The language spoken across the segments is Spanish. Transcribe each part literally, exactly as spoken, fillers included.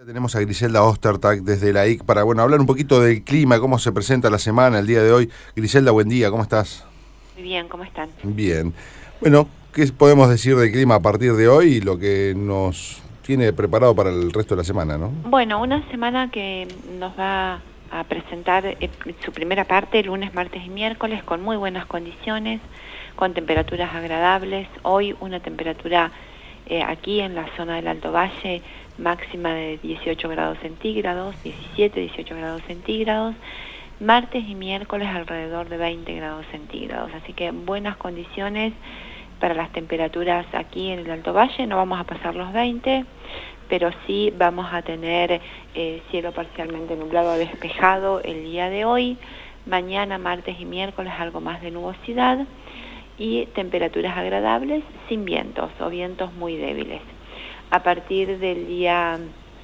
Tenemos a Griselda Ostertag desde la I C para bueno hablar un poquito del clima, cómo se presenta la semana, el día de hoy. Griselda, buen día, ¿cómo estás? Muy bien, ¿cómo están? Bien. Bueno, ¿qué podemos decir del clima a partir de hoy y lo que nos tiene preparado para el resto de la semana, no? Bueno, una semana que nos va a presentar eh, su primera parte, lunes, martes y miércoles, con muy buenas condiciones, con temperaturas agradables. Hoy una temperatura eh, aquí en la zona del Alto Valle máxima de dieciocho grados centígrados, diecisiete, dieciocho grados centígrados. Martes y miércoles alrededor de veinte grados centígrados. Así que buenas condiciones para las temperaturas aquí en el Alto Valle. No vamos a pasar los veinte, pero sí vamos a tener eh, cielo parcialmente nublado o despejado el día de hoy. Mañana, martes y miércoles algo más de nubosidad y temperaturas agradables sin vientos o vientos muy débiles. A partir del día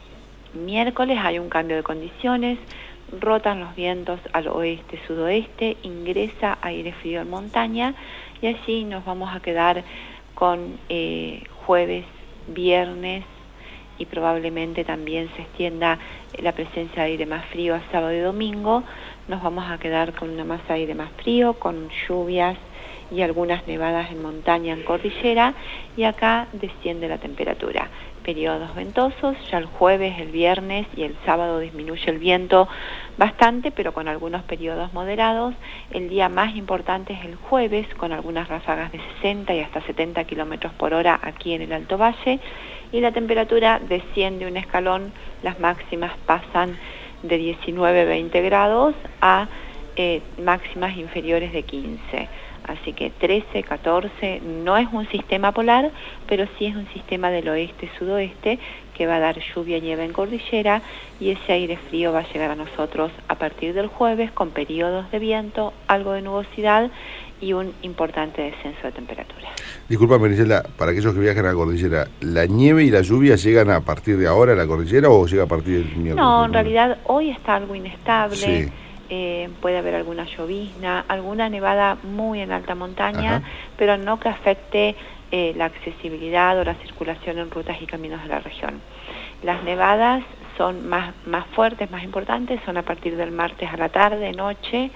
miércoles hay un cambio de condiciones, rotan los vientos al oeste-sudoeste, ingresa aire frío en montaña y así nos vamos a quedar con eh, jueves, viernes y probablemente también se extienda la presencia de aire más frío a sábado y domingo. Nos vamos a quedar con una masa de aire más frío, con lluvias y algunas nevadas en montaña, en cordillera, y acá desciende la temperatura. Periodos ventosos, ya el jueves, el viernes y el sábado disminuye el viento bastante, pero con algunos periodos moderados. El día más importante es el jueves, con algunas ráfagas de sesenta y hasta setenta kilómetros por hora aquí en el Alto Valle, y la temperatura desciende un escalón, las máximas pasan de diecinueve a veinte grados a eh, máximas inferiores de quince. Así que trece, catorce, no es un sistema polar, pero sí es un sistema del oeste-sudoeste que va a dar lluvia y nieve en cordillera, y ese aire frío va a llegar a nosotros a partir del jueves con periodos de viento, algo de nubosidad y un importante descenso de temperatura. Disculpame, Griselda, para aquellos que viajan a la cordillera, ¿la nieve y la lluvia llegan a partir de ahora a la cordillera o llega a partir del miércoles? No, en realidad hoy está algo inestable. Sí. Eh, puede haber alguna llovizna, alguna nevada muy en alta montaña, Ajá. pero no que afecte eh, la accesibilidad o la circulación en rutas y caminos de la región. Las nevadas son más, más fuertes, más importantes, son a partir del martes a la tarde, noche,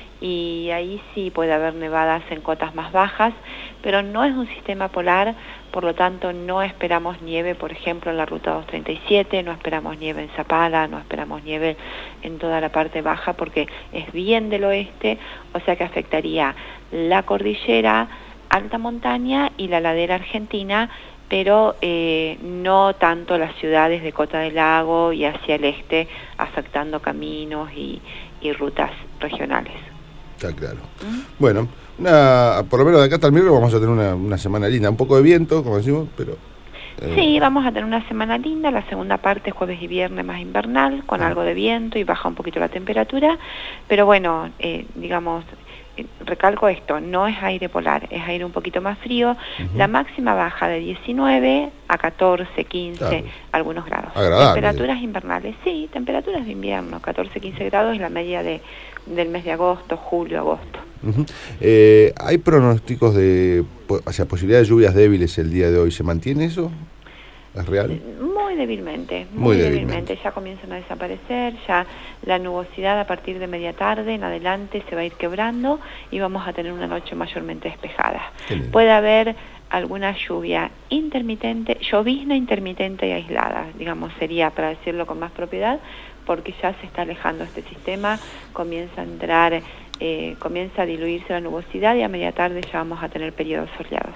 y ahí sí puede haber nevadas en cotas más bajas, pero no es un sistema polar, por lo tanto no esperamos nieve, por ejemplo, en la ruta doscientos treinta y siete, no esperamos nieve en Zapala, no esperamos nieve en toda la parte baja porque es bien del oeste, o sea que afectaría la cordillera, alta montaña y la ladera argentina, pero eh, no tanto las ciudades de Cota del Lago y hacia el este, afectando caminos y, y rutas regionales. Está claro. ¿Mm? Bueno, una, por lo menos de acá hasta el miércoles vamos a tener una, una semana linda, un poco de viento, como decimos, pero... Eh... Sí, vamos a tener una semana linda, la segunda parte jueves y viernes más invernal, con ah. algo de viento y baja un poquito la temperatura, pero bueno, eh, digamos, eh, recalco esto, no es aire polar, es aire un poquito más frío, uh-huh. La máxima baja de diecinueve a catorce, quince, claro. Algunos grados. Agradable. Temperaturas invernales, sí, temperaturas de invierno, catorce, quince grados es la media de, del mes de agosto, julio, agosto. Uh-huh. eh, ¿Hay pronósticos de, o sea, posibilidad de lluvias débiles el día de hoy? ¿Se mantiene eso? ¿Es real? Muy débilmente, muy, muy débilmente. débilmente. Ya comienzan a desaparecer, ya la nubosidad a partir de media tarde en adelante se va a ir quebrando y vamos a tener una noche mayormente despejada. Puede haber alguna lluvia intermitente, llovizna intermitente y aislada, digamos, sería para decirlo con más propiedad, porque ya se está alejando este sistema, comienza a entrar, eh, comienza a diluirse la nubosidad y a media tarde ya vamos a tener periodos soleados.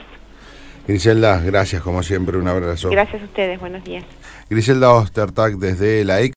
Griselda, gracias como siempre, un abrazo. Gracias a ustedes, buenos días. Griselda Ostertag desde la I C